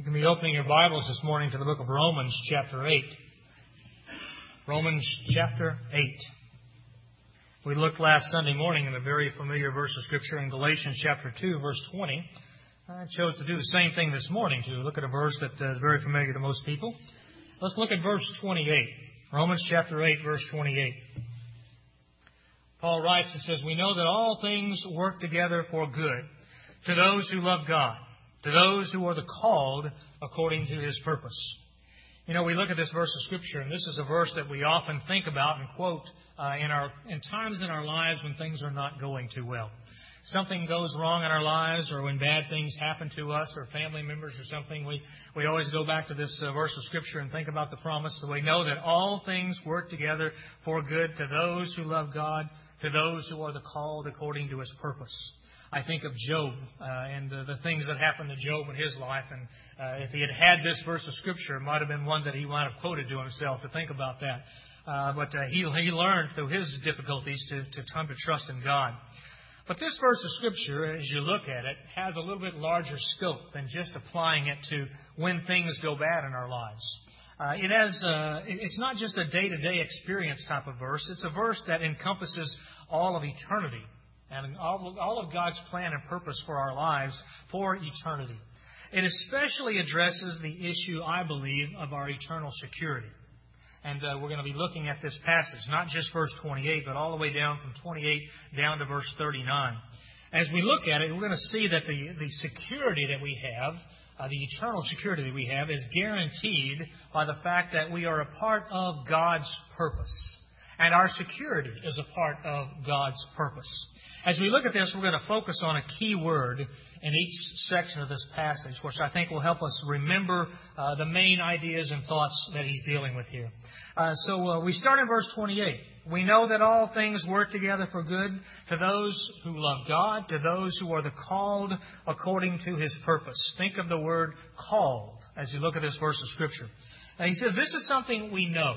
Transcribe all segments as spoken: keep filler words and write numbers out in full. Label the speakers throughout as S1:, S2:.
S1: You can be opening your Bibles this morning to the book of Romans, chapter eight. Romans, chapter eight. We looked last Sunday morning in a very familiar verse of Scripture in Galatians, chapter two, verse twenty. I chose to do the same thing this morning, to look at a verse that is very familiar to most people. Let's look at verse twenty-eight. Romans, chapter eight, verse twenty-eight. Paul writes and says, "We know that all things work together for good to those who love God, to those who are the called according to His purpose." You know, we look at this verse of Scripture, and this is a verse that we often think about and quote uh, in our in times in our lives when things are not going too well. Something goes wrong in our lives, or when bad things happen to us or family members or something, we, we always go back to this uh, verse of Scripture and think about the promise that we know that all things work together for good to those who love God, to those who are the called according to His purpose. I think of Job uh, and uh, the things that happened to Job in his life. And uh, if he had had this verse of Scripture, it might have been one that he might have quoted to himself to think about that. Uh, but uh, he, he learned through his difficulties to, to come to trust in God. But this verse of Scripture, as you look at it, has a little bit larger scope than just applying it to when things go bad in our lives. Uh, it has, uh, it's not just a day-to-day experience type of verse. It's a verse that encompasses all of eternity and all, all of God's plan and purpose for our lives for eternity. It especially addresses the issue, I believe, of our eternal security. And uh, we're going to be looking at this passage, not just verse twenty-eight, but all the way down from twenty-eight down to verse thirty-nine. As we look at it, we're going to see that the, the security that we have, uh, the eternal security that we have, is guaranteed by the fact that we are a part of God's purpose. And our security is a part of God's purpose. As we look at this, we're going to focus on a key word in each section of this passage, which I think will help us remember uh, the main ideas and thoughts that he's dealing with here. Uh, so uh, we start in verse twenty-eight. We know that all things work together for good to those who love God, to those who are the called according to His purpose. Think of the word called as you look at this verse of Scripture. And he says this is something we know.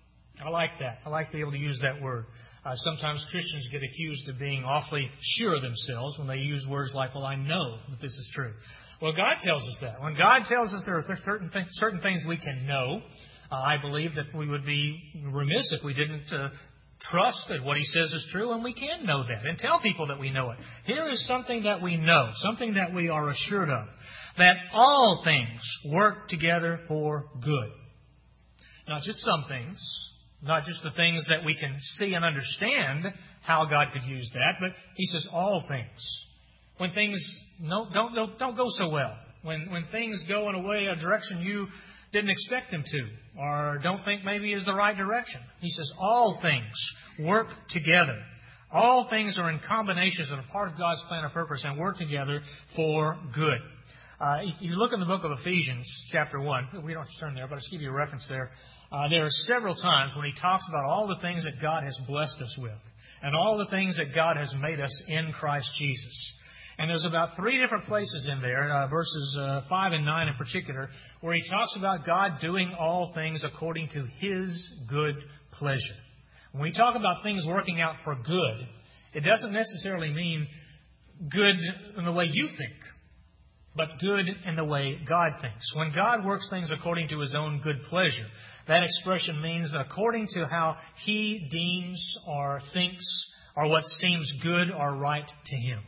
S1: I like that. I like to be able to use that word. Uh, sometimes Christians get accused of being awfully sure of themselves when they use words like, well, I know that this is true. Well, God tells us that. When God tells us there are certain, th- certain things we can know, uh, I believe that we would be remiss if we didn't uh, trust that what He says is true, and we can know that and tell people that we know it. Here is something that we know, something that we are assured of, that all things work together for good. Not just some things, not just the things that we can see and understand how God could use that, but He says all things. When things no, don't, don't, don't go so well, when, when things go in a way, a direction you didn't expect them to, or don't think maybe is the right direction, He says all things work together. All things are in combinations and a part of God's plan and purpose and work together for good. Uh, if you look in the book of Ephesians, chapter one, we don't have to turn there, but I'll just give you a reference there. Uh, there are several times when he talks about all the things that God has blessed us with and all the things that God has made us in Christ Jesus. And there's about three different places in there, uh, verses uh, five and nine in particular, where he talks about God doing all things according to His good pleasure. When we talk about things working out for good, it doesn't necessarily mean good in the way you think, but good in the way God thinks. When God works things according to His own good pleasure, that expression means according to how He deems or thinks or what seems good or right to Him.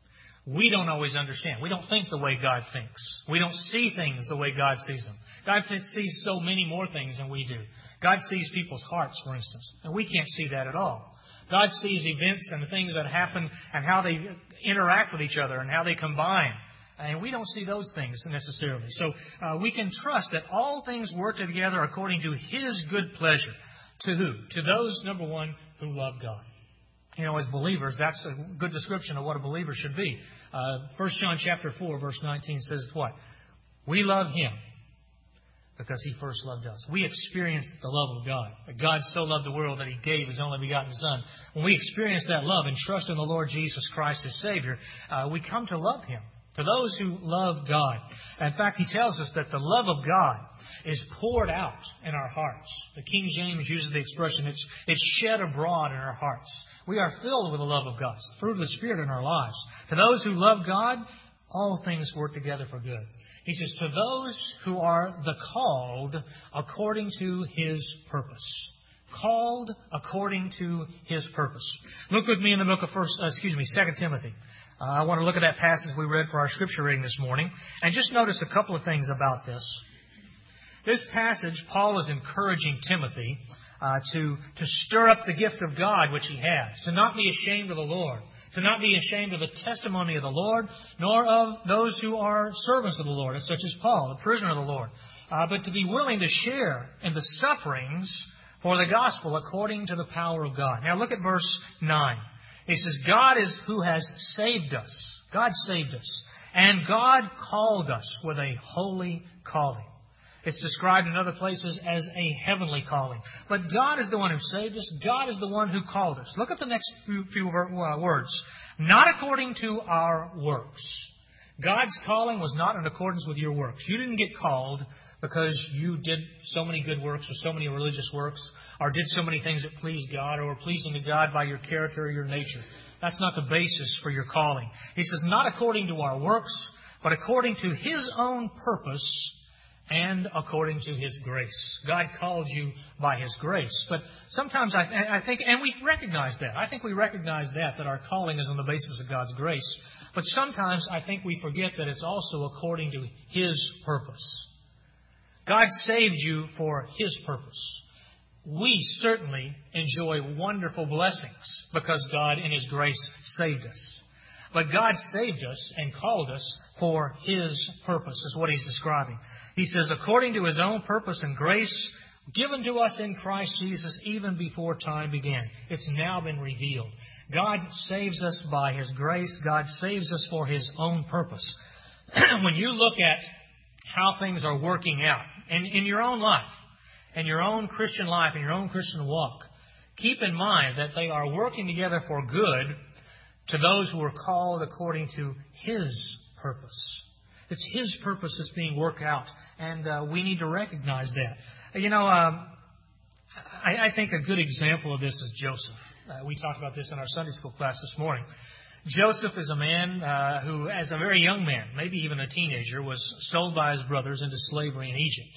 S1: We don't always understand. We don't think the way God thinks. We don't see things the way God sees them. God sees so many more things than we do. God sees people's hearts, for instance, and we can't see that at all. God sees events and the things that happen and how they interact with each other and how they combine. And we don't see those things necessarily. So uh, we can trust that all things work together according to His good pleasure. To who? To those, number one, who love God. You know, as believers, that's a good description of what a believer should be. Uh, First John chapter four, verse nineteen says what? We love Him because He first loved us. We experienced the love of God. God so loved the world that He gave His only begotten Son. When we experience that love and trust in the Lord Jesus Christ as Savior, uh, we come to love Him. For those who love God. In fact, he tells us that the love of God is poured out in our hearts. The King James uses the expression, it's, it's shed abroad in our hearts. We are filled with the love of God. It's the fruit of the Spirit in our lives. To those who love God, all things work together for good. He says, to those who are the called according to His purpose. Called according to His purpose. Look with me in the book of First, uh, excuse me, Second Timothy. Uh, I want to look at that passage we read for our scripture reading this morning, and just notice a couple of things about this. This passage, Paul is encouraging Timothy uh, to to stir up the gift of God which he has, to not be ashamed of the Lord, to not be ashamed of the testimony of the Lord, nor of those who are servants of the Lord, such as Paul, the prisoner of the Lord, uh, but to be willing to share in the sufferings for the gospel according to the power of God. Now look at verse nine. He says, God is who has saved us. God saved us. And God called us with a holy calling. It's described in other places as a heavenly calling. But God is the one who saved us. God is the one who called us. Look at the next few, few words. Not according to our works. God's calling was not in accordance with your works. You didn't get called because you did so many good works or so many religious works, or did so many things that pleased God, or were pleasing to God by your character or your nature. That's not the basis for your calling. He says, not according to our works, but according to His own purpose and according to His grace. God called you by His grace. But sometimes I, I think, and we recognize that. I think we recognize that, that our calling is on the basis of God's grace. But sometimes I think we forget that it's also according to His purpose. God saved you for His purpose. We certainly enjoy wonderful blessings because God in His grace saved us. But God saved us and called us for His purpose, is what He's describing. He says, according to His own purpose and grace given to us in Christ Jesus even before time began. It's now been revealed. God saves us by His grace. God saves us for His own purpose. When you look at how things are working out in, in your own life, in your own Christian life, in your own Christian walk, keep in mind that they are working together for good to those who are called according to His purpose. It's His purpose that's being worked out, and uh, we need to recognize that. You know, um, I, I think a good example of this is Joseph. Uh, we talked about this in our Sunday school class this morning. Joseph is a man uh, who, as a very young man, maybe even a teenager, was sold by his brothers into slavery in Egypt.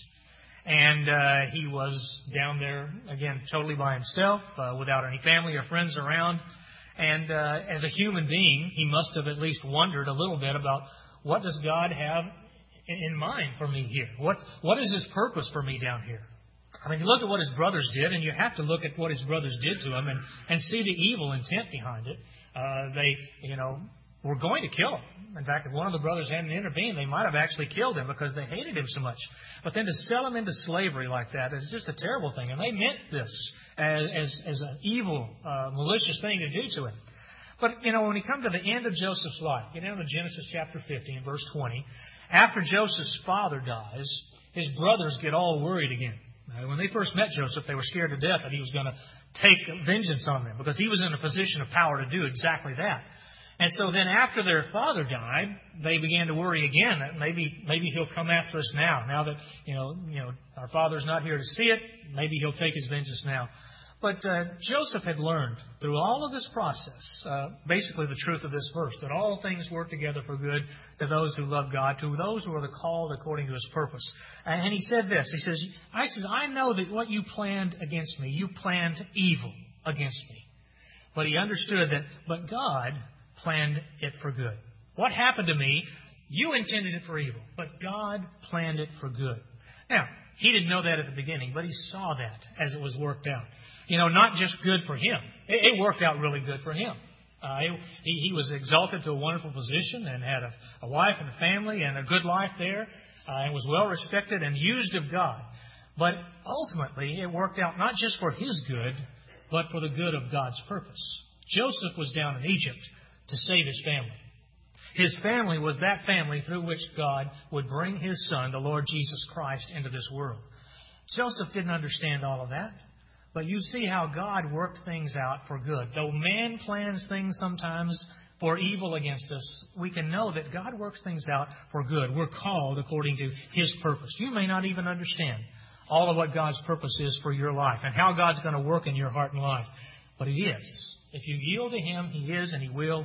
S1: And uh, he was down there, again, totally by himself, uh, without any family or friends around. And uh, as a human being, he must have at least wondered a little bit about, what does God have in mind for me here? What What is His purpose for me down here? I mean, you look at what his brothers did, and you have to look at what his brothers did to him and, and see the evil intent behind it. Uh, they, you know, were going to kill him. In fact, if one of the brothers hadn't intervened, they might have actually killed him because they hated him so much. But then to sell him into slavery like that is just a terrible thing. And they meant this as, as, as an evil, uh, malicious thing to do to him. But, you know, when we come to the end of Joseph's life, get down to Genesis chapter fifty and verse twenty, after Joseph's father dies, his brothers get all worried again. Now, when they first met Joseph, they were scared to death that he was going to take vengeance on them because he was in a position of power to do exactly that. And so then after their father died, they began to worry again that maybe maybe he'll come after us now. Now that, you know, you know our father's not here to see it, maybe he'll take his vengeance now. But uh, Joseph had learned through all of this process, uh, basically the truth of this verse, that all things work together for good to those who love God, to those who are the called according to His purpose. And he said this, he says, I says, I know that what you planned against me, you planned evil against me. But he understood that, but God planned it for good. What happened to me, you intended it for evil, but God planned it for good. Now, he didn't know that at the beginning, but he saw that as it was worked out. You know, not just good for him. It, it worked out really good for him. Uh, he, he was exalted to a wonderful position and had a, a wife and a family and a good life there, uh, and was well respected and used of God. But ultimately, it worked out not just for his good, but for the good of God's purpose. Joseph was down in Egypt to save his family. His family was that family through which God would bring His Son, the Lord Jesus Christ, into this world. Joseph didn't understand all of that. But you see how God worked things out for good. Though man plans things sometimes for evil against us, we can know that God works things out for good. We're called according to His purpose. You may not even understand all of what God's purpose is for your life and how God's going to work in your heart and life. But He is. If you yield to Him, He is and He will.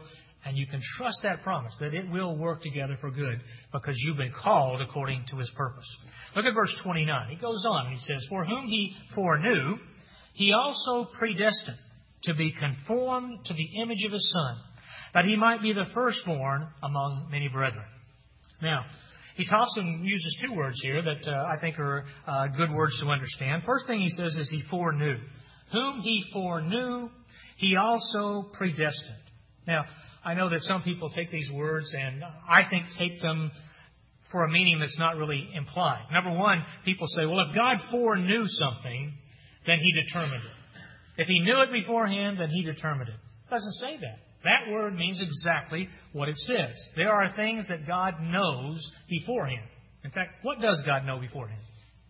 S1: And you can trust that promise, that it will work together for good because you've been called according to His purpose. Look at verse twenty-nine. He goes on and he says, For whom He foreknew, He also predestined to be conformed to the image of His Son, that He might be the firstborn among many brethren. Now, he talks and uses two words here that uh, I think are uh, good words to understand. First thing he says is He foreknew. Whom He foreknew, He also predestined. Now, I know that some people take these words and I think take them for a meaning that's not really implied. Number one, people say, well, if God foreknew something, then He determined it. If He knew it beforehand, then He determined it. It doesn't say that. That word means exactly what it says. There are things that God knows beforehand. In fact, what does God know beforehand?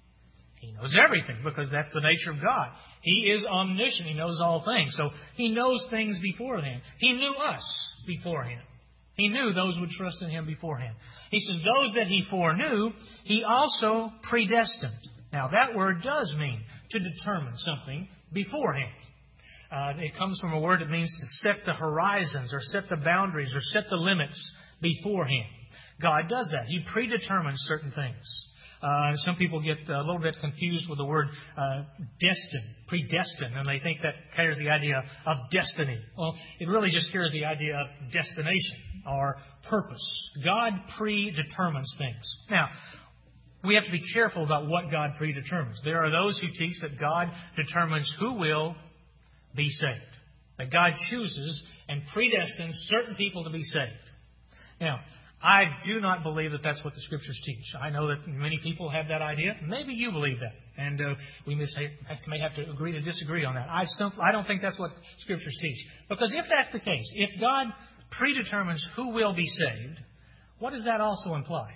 S1: He knows everything because that's the nature of God. He is omniscient. He knows all things. So He knows things beforehand. He knew us beforehand. He knew those who would trust in Him beforehand. He says, those that He foreknew, He also predestined. Now, that word does mean to determine something beforehand. Uh, it comes from a word that means to set the horizons or set the boundaries or set the limits beforehand. God does that. He predetermines certain things. Uh, some people get a little bit confused with the word uh, destined, predestined, and they think that carries the idea of destiny. Well, it really just carries the idea of destination or purpose. God predetermines things. Now, we have to be careful about what God predetermines. There are those who teach that God determines who will be saved. That God chooses and predestines certain people to be saved. Now, I do not believe that that's what the Scriptures teach. I know that many people have that idea. Maybe you believe that. And uh, we may, say, may have to agree to disagree on that. I, simply, I don't think that's what Scriptures teach. Because if that's the case, if God predetermines who will be saved, what does that also imply?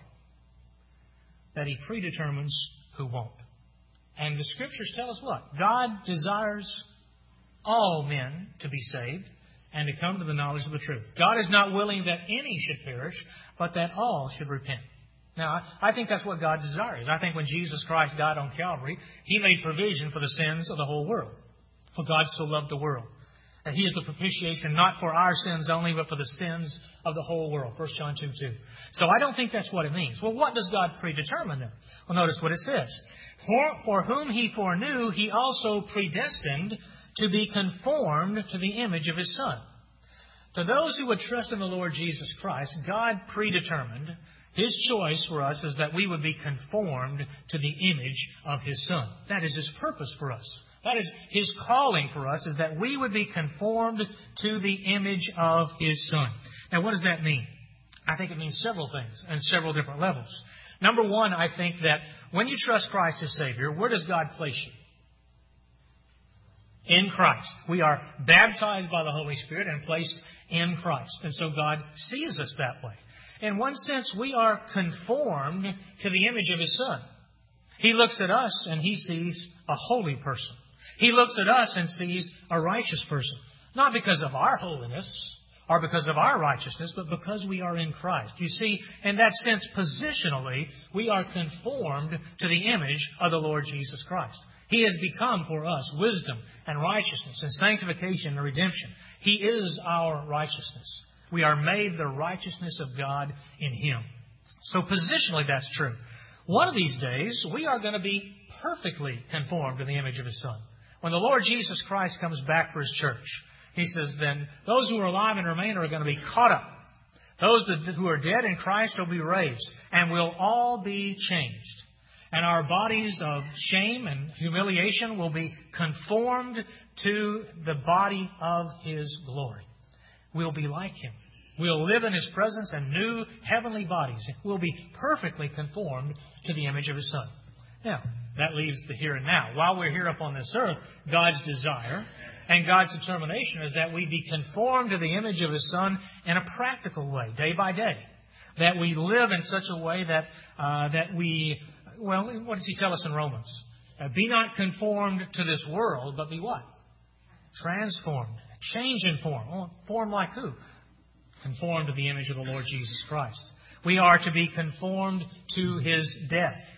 S1: That He predetermines who won't. And the Scriptures tell us what? God desires all men to be saved and to come to the knowledge of the truth. God is not willing that any should perish, but that all should repent. Now, I think that's what God desires. I think when Jesus Christ died on Calvary, He made provision for the sins of the whole world. For God so loved the world. And He is the propitiation not for our sins only, but for the sins of the whole world. First John two two. So I don't think that's what it means. Well, what does God predetermine then? Well, notice what it says. For, for whom He foreknew, He also predestined to be conformed to the image of His Son. To those who would trust in the Lord Jesus Christ, God predetermined His choice for us is that we would be conformed to the image of His Son. That is His purpose for us. That is His calling for us, is that we would be conformed to the image of His Son. Now, what does that mean? I think it means several things and several different levels. Number one, I think that when you trust Christ as Savior, where does God place you? In Christ. We are baptized by the Holy Spirit and placed in Christ. And so God sees us that way. In one sense, we are conformed to the image of His Son. He looks at us and He sees a holy person. He looks at us and sees a righteous person. Not because of our holiness or because of our righteousness, but because we are in Christ. You see, in that sense, positionally, we are conformed to the image of the Lord Jesus Christ. He has become for us wisdom and righteousness and sanctification and redemption. He is our righteousness. We are made the righteousness of God in Him. So positionally, that's true. One of these days, we are going to be perfectly conformed to the image of His Son. When the Lord Jesus Christ comes back for His church, He says, then those who are alive and remain are going to be caught up. Those that, who are dead in Christ will be raised, and we'll all be changed. And our bodies of shame and humiliation will be conformed to the body of His glory. We'll be like Him. We'll live in His presence in new heavenly bodies. We'll be perfectly conformed to the image of His Son. Now, that leaves the here and now. While we're here upon this earth, God's desire and God's determination is that we be conformed to the image of His Son in a practical way, day by day. That we live in such a way that uh, that we... Well, what does He tell us in Romans? Uh, be not conformed to this world, but be what? Transformed. Change in form. Oh, form like who? Conformed to the image of the Lord Jesus Christ. We are to be conformed to His death.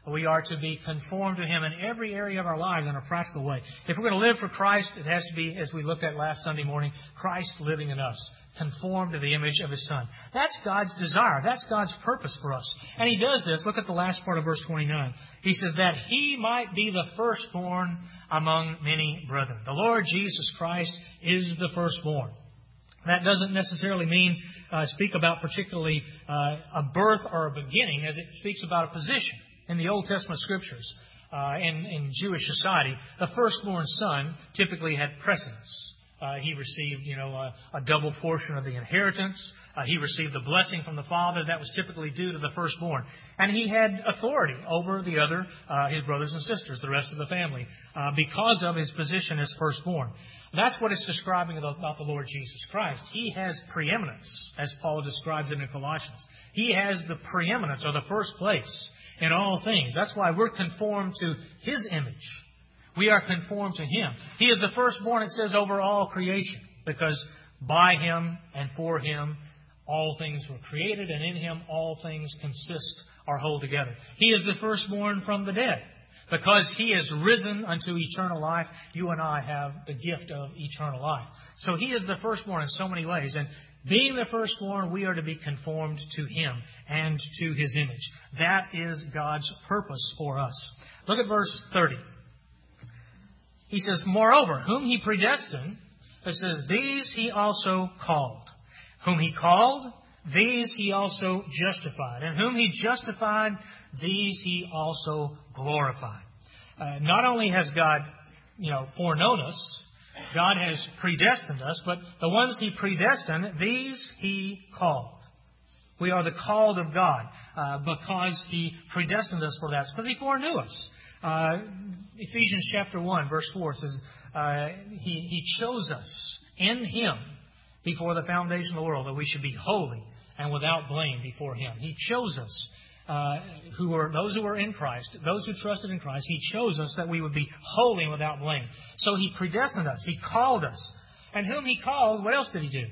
S1: We are to be conformed to Him in every area of our lives in a practical way. If we're going to live for Christ, it has to be, as we looked at last Sunday morning, Christ living in us, conformed to the image of His Son. That's God's desire. That's God's purpose for us. And He does this. Look at the last part of verse twenty-nine. He says that He might be the firstborn among many brethren. The Lord Jesus Christ is the firstborn. That doesn't necessarily mean, uh, speak about particularly uh, a birth or a beginning, as it speaks about a position. In the Old Testament Scriptures, uh, in, in Jewish society, the firstborn son typically had precedence. Uh, he received, you know, a, a double portion of the inheritance. Uh, he received the blessing from the father that was typically due to the firstborn. And he had authority over the other, uh, his brothers and sisters, the rest of the family, uh, because of his position as firstborn. That's what it's describing about the Lord Jesus Christ. He has preeminence, as Paul describes it in Colossians. He has the preeminence, or the first place, in all things. That's why we're conformed to His image. We are conformed to Him. He is the firstborn, it says, over all creation, because by Him and for Him all things were created, and in Him all things consist or hold together. He is the firstborn from the dead. Because He is risen unto eternal life, you and I have the gift of eternal life. So He is the firstborn in so many ways. And being the firstborn, we are to be conformed to Him and to His image. That is God's purpose for us. Look at verse thirty. He says, moreover, whom He predestined, it says, these He also called. Whom He called, these He also justified. And whom He justified, these He also glorified. Uh, not only has God, you know, foreknown us, God has predestined us, but the ones He predestined, these He called. We are the called of God uh, because He predestined us for that. Because He foreknew us. Uh, Ephesians chapter one, verse four says, uh, he, he chose us in Him before the foundation of the world, that we should be holy and without blame before Him. He chose us. Uh, who were those who were in Christ, those who trusted in Christ. He chose us that we would be holy and without blame. So He predestined us. He called us. And whom He called, what else did He do?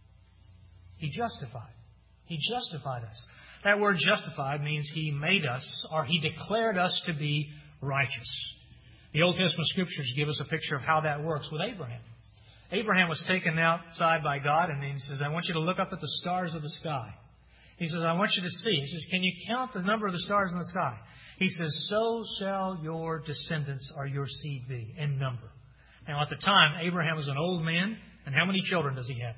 S1: He justified. He justified us. That word justified means He made us, or He declared us to be righteous. The Old Testament Scriptures give us a picture of how that works with Abraham. Abraham was taken outside by God, and He says, I want you to look up at the stars of the sky. He says, I want you to see. He says, can you count the number of the stars in the sky? He says, so shall your descendants or your seed be in number. Now, at the time, Abraham was an old man. And how many children does he have?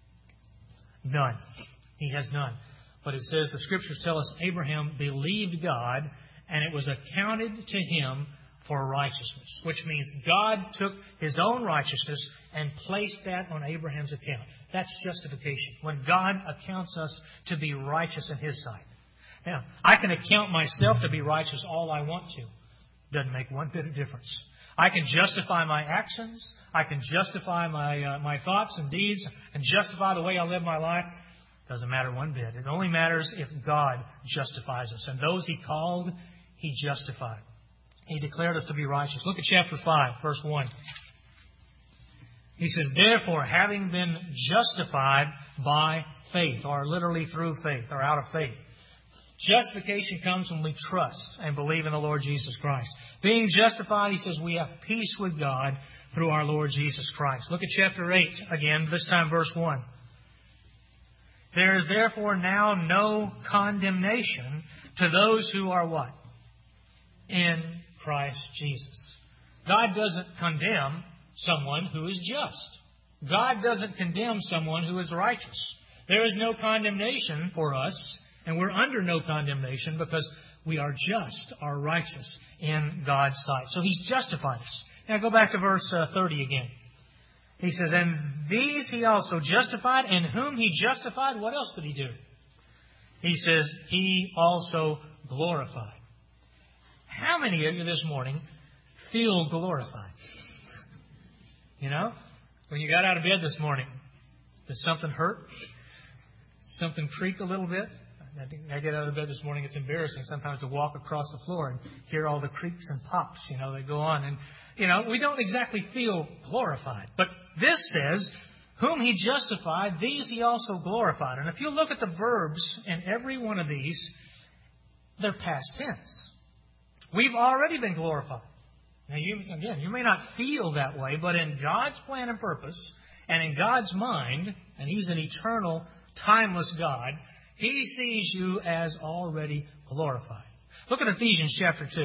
S1: None. He has none. But it says, the Scriptures tell us, Abraham believed God, and it was accounted to him for righteousness. Which means God took His own righteousness and placed that on Abraham's account. That's justification. When God accounts us to be righteous in His sight. Now, I can account myself to be righteous all I want to. Doesn't make one bit of difference. I can justify my actions. I can justify my uh, my thoughts and deeds and justify the way I live my life. Doesn't matter one bit. It only matters if God justifies us. And those He called, He justified. He declared us to be righteous. Look at chapter five, verse one. He says, therefore, having been justified by faith, or literally through faith, or out of faith. Justification comes when we trust and believe in the Lord Jesus Christ. Being justified, he says, we have peace with God through our Lord Jesus Christ. Look at chapter eight again, this time verse one. There is therefore now no condemnation to those who are what? In Christ Jesus. God doesn't condemn someone who is just. God doesn't condemn someone who is righteous. There is no condemnation for us, and we're under no condemnation because we are just, are righteous in God's sight. So He's justified us. Now go back to verse uh, thirty again. He says, and these He also justified, and whom He justified, what else did He do? He says, He also glorified. How many of you this morning feel glorified? You know, when you got out of bed this morning, did something hurt? Something creak a little bit? I get out of bed this morning, it's embarrassing sometimes to walk across the floor and hear all the creaks and pops, you know, that go on. And, you know, we don't exactly feel glorified. But this says, whom He justified, these He also glorified. And if you look at the verbs in every one of these, they're past tense. We've already been glorified. Now, you, again, you may not feel that way, but in God's plan and purpose, and in God's mind, and He's an eternal, timeless God, He sees you as already glorified. Look at Ephesians chapter two.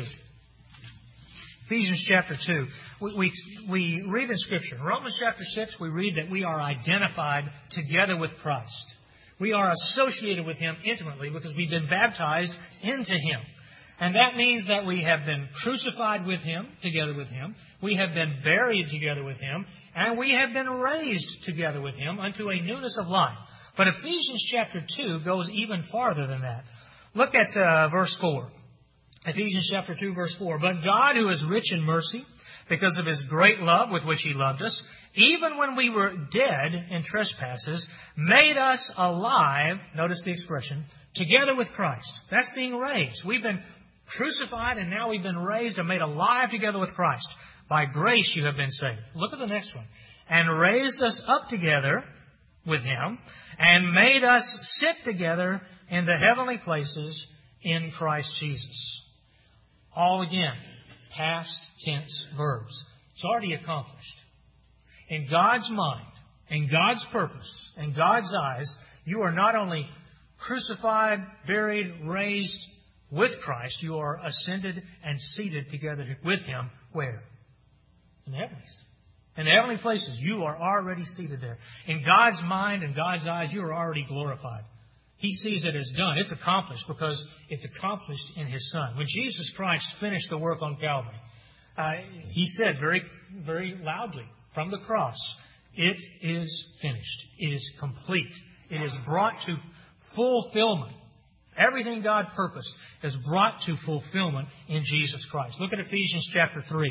S1: Ephesians chapter two. We, we, we read in Scripture. In Romans chapter six, we read that we are identified together with Christ. We are associated with Him intimately because we've been baptized into Him. And that means that we have been crucified with Him, together with Him. We have been buried together with Him. And we have been raised together with Him unto a newness of life. But Ephesians chapter two goes even farther than that. Look at uh, verse four. Ephesians chapter two, verse four. But God, who is rich in mercy, because of His great love with which He loved us, even when we were dead in trespasses, made us alive, notice the expression, together with Christ. That's being raised. We've been crucified and now we've been raised and made alive together with Christ. By grace you have been saved. Look at the next one. And raised us up together with Him and made us sit together in the heavenly places in Christ Jesus. All again, past tense verbs. It's already accomplished. In God's mind, in God's purpose, in God's eyes, you are not only crucified, buried, raised with Christ, you are ascended and seated together with Him. Where? In the heavens. In the heavenly places, you are already seated there. In God's mind and God's eyes, you are already glorified. He sees it as done. It's accomplished because it's accomplished in His Son. When Jesus Christ finished the work on Calvary, uh, He said very, very loudly from the cross, "It is finished. It is complete. It is brought to fulfillment." Everything God purposed is brought to fulfillment in Jesus Christ. Look at Ephesians chapter three.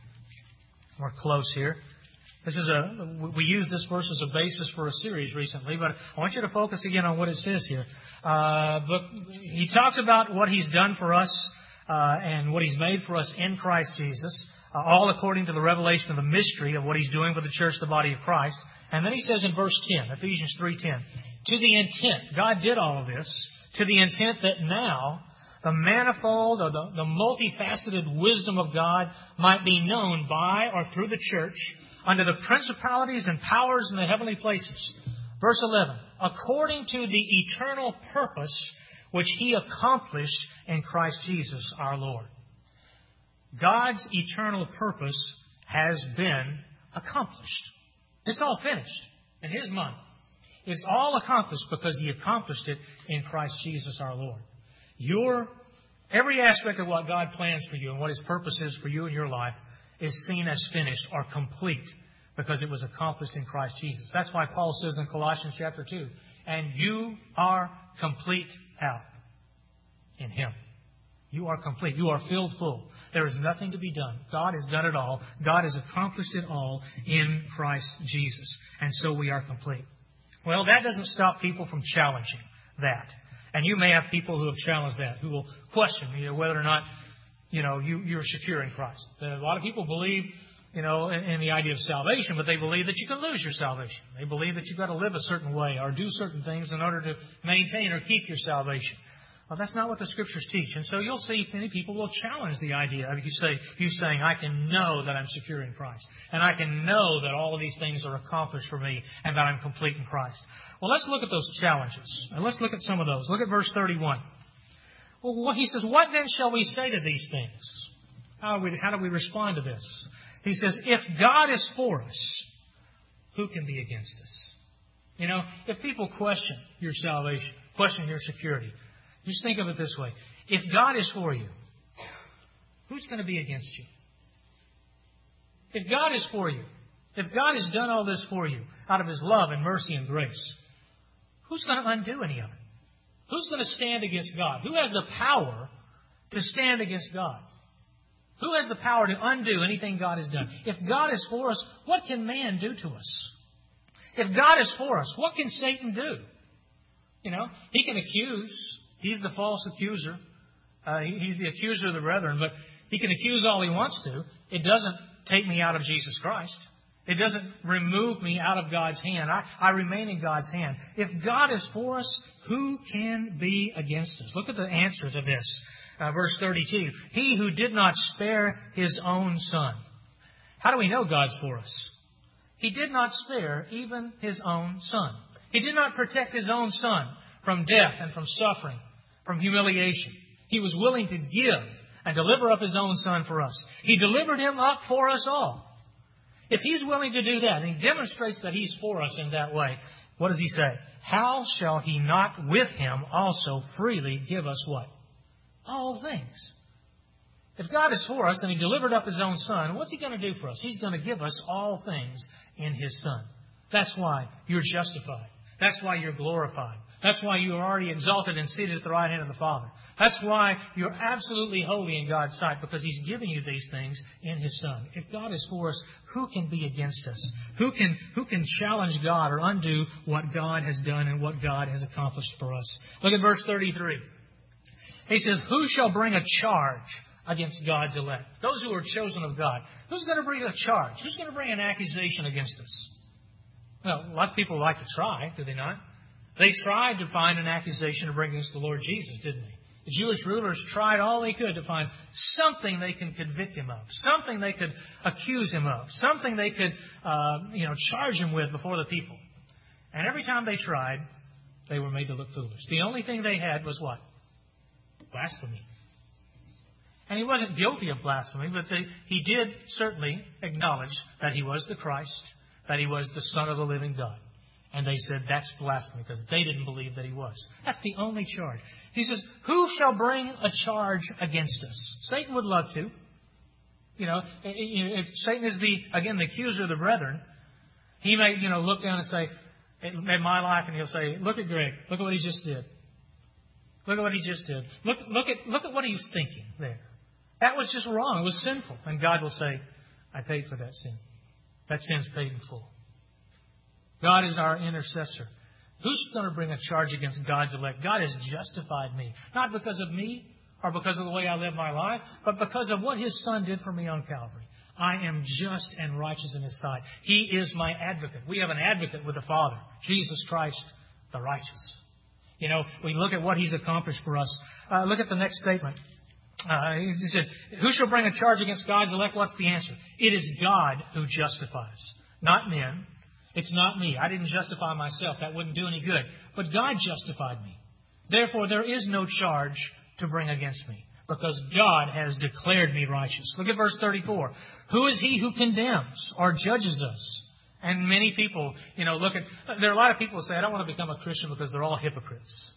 S1: We're close here. This is a we used this verse as a basis for a series recently, but I want you to focus again on what it says here. Uh, but he talks about what He's done for us uh, and what He's made for us in Christ Jesus, uh, all according to the revelation of the mystery of what He's doing for the church, the body of Christ. And then he says in verse ten, Ephesians three ten, to the intent, God did all of this, to the intent that now the manifold or the, the multifaceted wisdom of God might be known by or through the church under the principalities and powers in the heavenly places. Verse eleven, according to the eternal purpose which He accomplished in Christ Jesus our Lord. God's eternal purpose has been accomplished. It's all finished in His mind. It's all accomplished because He accomplished it in Christ Jesus our Lord. Your every aspect of what God plans for you and what His purpose is for you in your life is seen as finished or complete because it was accomplished in Christ Jesus. That's why Paul says in Colossians chapter two, and you are complete how? In Him. You are complete. You are filled full. There is nothing to be done. God has done it all. God has accomplished it all in Christ Jesus. And so we are complete. Well, that doesn't stop people from challenging that. And you may have people who have challenged that, who will question you know, whether or not you know, you, you're secure in Christ. A lot of people believe, you know, in, in the idea of salvation, but they believe that you can lose your salvation. They believe that you've got to live a certain way or do certain things in order to maintain or keep your salvation. Well, that's not what the Scriptures teach. And so you'll see many people will challenge the idea of you, say, you saying, I can know that I'm secure in Christ. And I can know that all of these things are accomplished for me and that I'm complete in Christ. Well, let's look at those challenges. And let's look at some of those. Look at verse thirty-one. Well, he says, what then shall we say to these things? How do we, how do we respond to this? He says, if God is for us, who can be against us? You know, if people question your salvation, question your security, just think of it this way. If God is for you, who's going to be against you? If God is for you, if God has done all this for you out of His love and mercy and grace, who's going to undo any of it? Who's going to stand against God? Who has the power to stand against God? Who has the power to undo anything God has done? If God is for us, what can man do to us? If God is for us, what can Satan do? You know, he can accuse. He's the false accuser. Uh, he's the accuser of the brethren, but he can accuse all he wants to. It doesn't take me out of Jesus Christ. It doesn't remove me out of God's hand. I, I remain in God's hand. If God is for us, who can be against us? Look at the answer to this. Uh, verse thirty-two, He who did not spare His own Son. How do we know God's for us? He did not spare even His own Son. He did not protect His own Son from death and from suffering, from humiliation. He was willing to give and deliver up His own Son for us. He delivered Him up for us all. If He's willing to do that, and He demonstrates that He's for us in that way, what does He say? How shall He not with Him also freely give us what? All things. If God is for us and He delivered up His own Son, what's He going to do for us? He's going to give us all things in His Son. That's why you're justified. That's why you're glorified. That's why you are already exalted and seated at the right hand of the Father. That's why you're absolutely holy in God's sight, because He's given you these things in His Son. If God is for us, who can be against us? Who can, who can challenge God or undo what God has done and what God has accomplished for us? Look at verse thirty-three. He says, Who shall bring a charge against God's elect? Those who are chosen of God. Who's going to bring a charge? Who's going to bring an accusation against us? Well, lots of people like to try, do they not? They tried to find an accusation to bring against the Lord Jesus, didn't they? The Jewish rulers tried all they could to find something they can convict Him of, something they could accuse Him of, something they could, uh, you know, charge Him with before the people. And every time they tried, they were made to look foolish. The only thing they had was what? Blasphemy. And He wasn't guilty of blasphemy, but they, He did certainly acknowledge that He was the Christ, that He was the Son of the living God. And they said that's blasphemy because they didn't believe that He was. That's the only charge. He says, Who shall bring a charge against us? Satan would love to. You know, if Satan is the, again, the accuser of the brethren, he may, you know, look down and say, at my life, and he'll say, look at Greg. Look at what he just did. Look at what he just did. Look, look at, look at what he was thinking there. That was just wrong. It was sinful. And God will say, I paid for that sin. That sin's paid in full. God is our intercessor. Who's going to bring a charge against God's elect? God has justified me. Not because of me or because of the way I live my life, but because of what His Son did for me on Calvary. I am just and righteous in His sight. He is my advocate. We have an advocate with the Father, Jesus Christ, the righteous. You know, we look at what He's accomplished for us. Uh, look at the next statement. Uh, he says, Who shall bring a charge against God's elect? What's the answer? It is God who justifies, not men. It's not me. I didn't justify myself. That wouldn't do any good. But God justified me. Therefore, there is no charge to bring against me, because God has declared me righteous. Look at verse thirty-four. Who is He who condemns or judges us? And many people, you know, look at... There are a lot of people who say, I don't want to become a Christian because they're all hypocrites.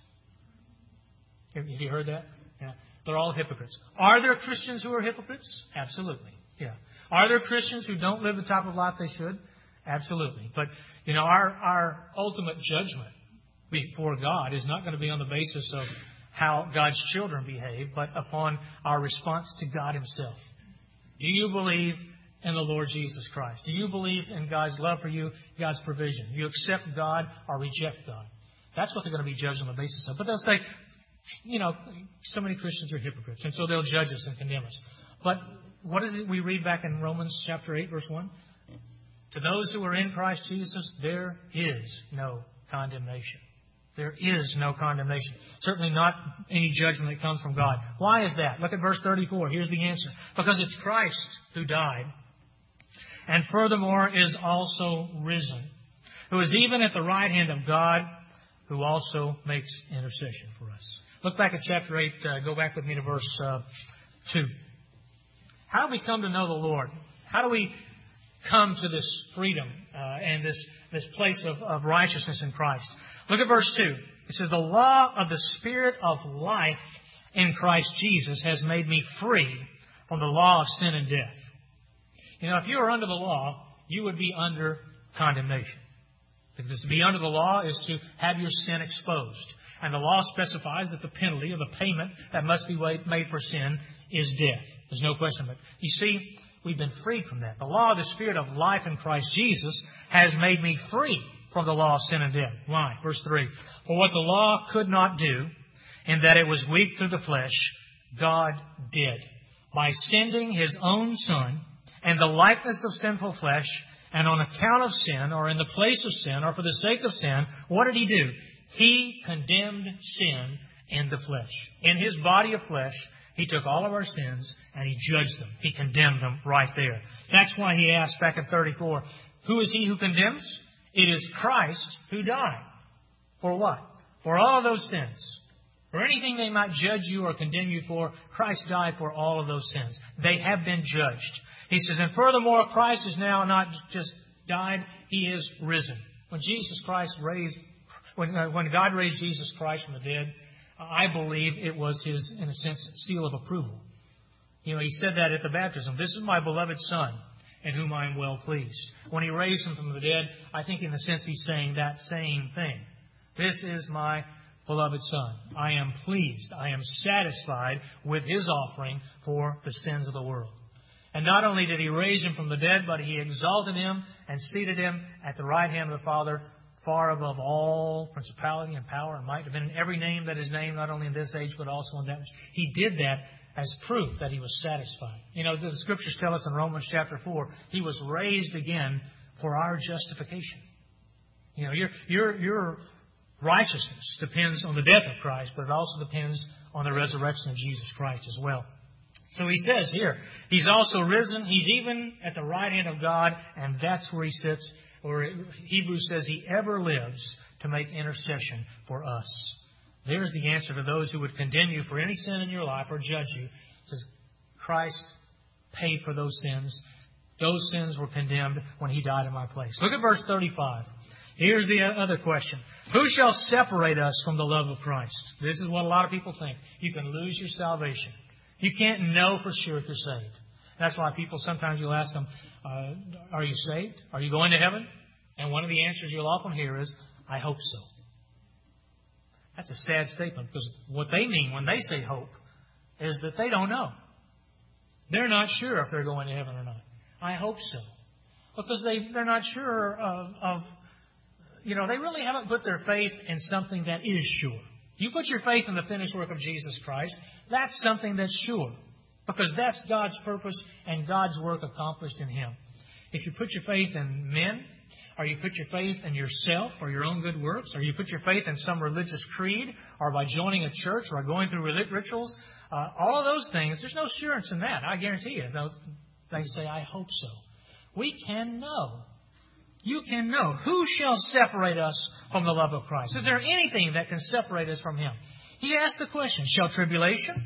S1: Have you heard that? Yeah. They're all hypocrites. Are there Christians who are hypocrites? Absolutely. Yeah. Are there Christians who don't live the type of life they should? Absolutely. But, you know, our, our ultimate judgment before God is not going to be on the basis of how God's children behave, but upon our response to God Himself. Do you believe in the Lord Jesus Christ? Do you believe in God's love for you, God's provision? Do you accept God or reject God? That's what they're going to be judged on the basis of. But they'll say, you know, so many Christians are hypocrites, and so they'll judge us and condemn us. But what is it we read back in Romans chapter eight, verse one? To those who are in Christ Jesus, there is no condemnation. There is no condemnation. Certainly not any judgment that comes from God. Why is that? Look at verse thirty-four. Here's the answer. Because it's Christ who died, and furthermore is also risen, who is even at the right hand of God, who also makes intercession for us. Look back at chapter eight. Uh, go back with me to verse uh, two. How do we come to know the Lord? How do we come to this freedom uh, and this, this place of, of righteousness in Christ? Look at verse two. It says, the law of the Spirit of life in Christ Jesus has made me free from the law of sin and death. You know, if you were under the law, you would be under condemnation. Because to be under the law is to have your sin exposed. And the law specifies that the penalty or the payment that must be made for sin is death. There's no question of it. You see, we've been freed from that. The law of the Spirit of life in Christ Jesus has made me free from the law of sin and death. Why? Verse three. For what the law could not do, in that it was weak through the flesh, God did, by sending His own Son in the likeness of sinful flesh, and on account of sin, or in the place of sin, or for the sake of sin. What did He do? He condemned sin in the flesh. In His body of flesh, He took all of our sins and He judged them. He condemned them right there. That's why He asked back in thirty-four, who is He who condemns? It is Christ who died. For what? For all of those sins. For anything they might judge you or condemn you for, Christ died for all of those sins. They have been judged. He says, and furthermore, Christ is now not just died, He is risen. When Jesus Christ raised, when, uh, when God raised Jesus Christ from the dead, I believe it was His, in a sense, seal of approval. You know, He said that at the baptism. This is my beloved Son, in whom I am well pleased. When He raised Him from the dead, I think in a sense He's saying that same thing. This is my beloved Son. I am pleased. I am satisfied with His offering for the sins of the world. And not only did He raise Him from the dead, but He exalted Him and seated Him at the right hand of the Father, far above all principality and power and might, and in every name that is named, not only in this age, but also in that which. He did that as proof that He was satisfied. You know, the Scriptures tell us in Romans chapter four, He was raised again for our justification. You know, your your your righteousness depends on the death of Christ, but it also depends on the resurrection of Jesus Christ as well. So He says here, He's also risen. He's even at the right hand of God, and that's where He sits. Or Hebrews says He ever lives to make intercession for us. There's the answer to those who would condemn you for any sin in your life or judge you. It says Christ paid for those sins. Those sins were condemned when He died in my place. Look at verse thirty-five. Here's the other question. Who shall separate us from the love of Christ? This is what a lot of people think. You can lose your salvation. You can't know for sure if you're saved. That's why people, sometimes you'll ask them, uh, are you saved? Are you going to heaven? And one of the answers you'll often hear is, I hope so. That's a sad statement, because what they mean when they say hope is that they don't know. They're not sure if they're going to heaven or not. I hope so. Because they, they're not sure of, of, you know, they really haven't put their faith in something that is sure. You put your faith in the finished work of Jesus Christ, that's something that's sure. Because that's God's purpose and God's work accomplished in Him. If you put your faith in men, or you put your faith in yourself or your own good works, or you put your faith in some religious creed, or by joining a church, or going through rituals, uh, all of those things, there's no assurance in that. I guarantee you. They say, I hope so. We can know. You can know. Who shall separate us from the love of Christ? Is there anything that can separate us from Him? He asked the question, shall tribulation?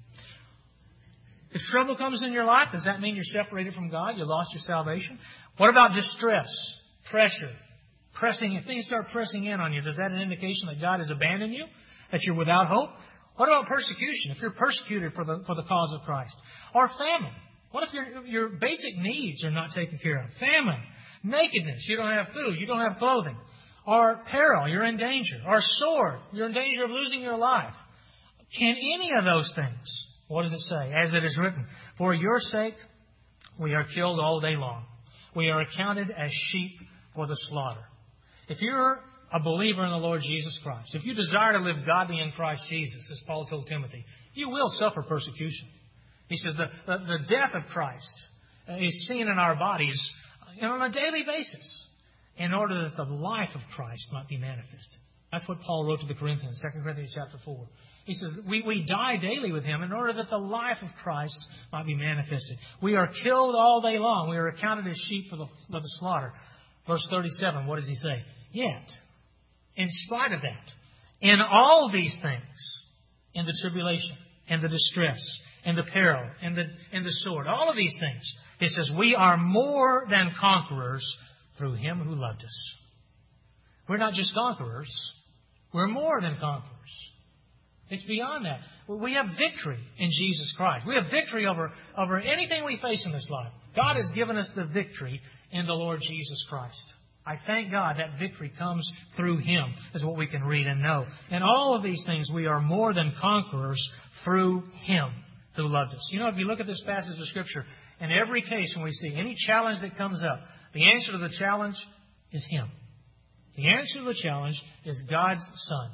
S1: If trouble comes in your life, does that mean you're separated from God? You lost your salvation? What about distress, pressure, pressing? If things start pressing in on you, is that an indication that God has abandoned you? That you're without hope? What about persecution? If you're persecuted for the for the cause of Christ? Or famine? What if your your basic needs are not taken care of? Famine, nakedness, you don't have food, you don't have clothing. Or peril, you're in danger. Or sword, you're in danger of losing your life. Can any of those things? What does it say? As it is written, for your sake we are killed all day long. We are accounted as sheep for the slaughter. If you're a believer in the Lord Jesus Christ, if you desire to live godly in Christ Jesus, as Paul told Timothy, you will suffer persecution. He says the, the, the death of Christ is seen in our bodies on a daily basis in order that the life of Christ might be manifested. That's what Paul wrote to the Corinthians, Second Corinthians chapter four. He says, we, we die daily with Him in order that the life of Christ might be manifested. We are killed all day long. We are accounted as sheep for the, for the slaughter. Verse thirty-seven, what does he say? Yet, in spite of that, in all these things, in the tribulation, in the distress, in the peril, in the, in the sword, all of these things, it says, we are more than conquerors through Him who loved us. We're not just conquerors. We're more than conquerors. It's beyond that. We have victory in Jesus Christ. We have victory over, over anything we face in this life. God has given us the victory in the Lord Jesus Christ. I thank God that victory comes through Him, is what we can read and know. And all of these things, we are more than conquerors through Him who loved us. You know, if you look at this passage of Scripture, in every case when we see any challenge that comes up, the answer to the challenge is Him. The answer to the challenge is God's Son.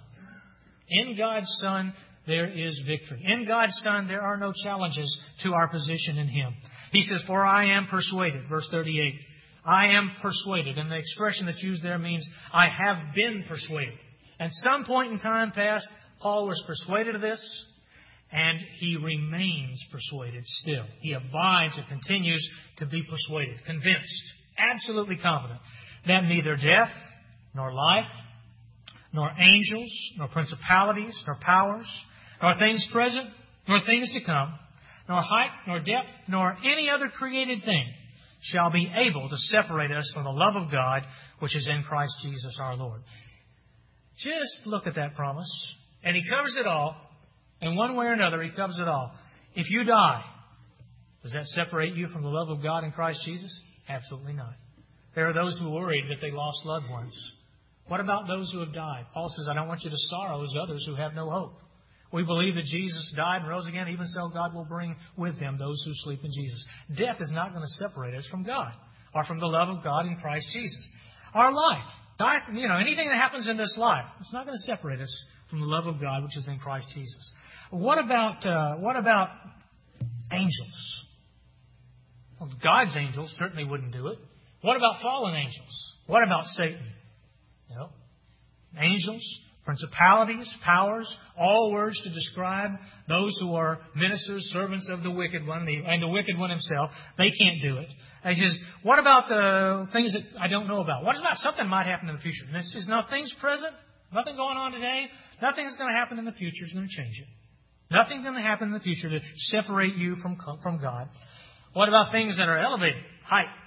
S1: In God's Son, there is victory. In God's Son, there are no challenges to our position in Him. He says, for I am persuaded, verse thirty-eight. I am persuaded. And the expression that's used there means I have been persuaded. At some point in time past, Paul was persuaded of this. And he remains persuaded still. He abides and continues to be persuaded, convinced, absolutely confident that neither death, nor life, nor angels, nor principalities, nor powers, nor things present, nor things to come, nor height, nor depth, nor any other created thing shall be able to separate us from the love of God, which is in Christ Jesus our Lord. Just look at that promise. And He covers it all. In one way or another, He covers it all. If you die, does that separate you from the love of God in Christ Jesus? Absolutely not. There are those who worried that they lost loved ones. What about those who have died? Paul says, I don't want you to sorrow as others who have no hope. We believe that Jesus died and rose again. Even so, God will bring with Him those who sleep in Jesus. Death is not going to separate us from God or from the love of God in Christ Jesus. Our life, you know, anything that happens in this life, it's not going to separate us from the love of God which is in Christ Jesus. What about uh, what about angels? Well, God's angels certainly wouldn't do it. What about fallen angels? What about Satan? You know, angels, principalities, powers, all words to describe those who are ministers, servants of the wicked one, the, and the wicked one himself. They can't do it. He says, what about the things that I don't know about? What about something might happen in the future? And it's just no things present, nothing going on today, nothing's going to happen in the future is going to change it. Nothing's going to happen in the future to separate you from, from God. What about things that are elevated? Height,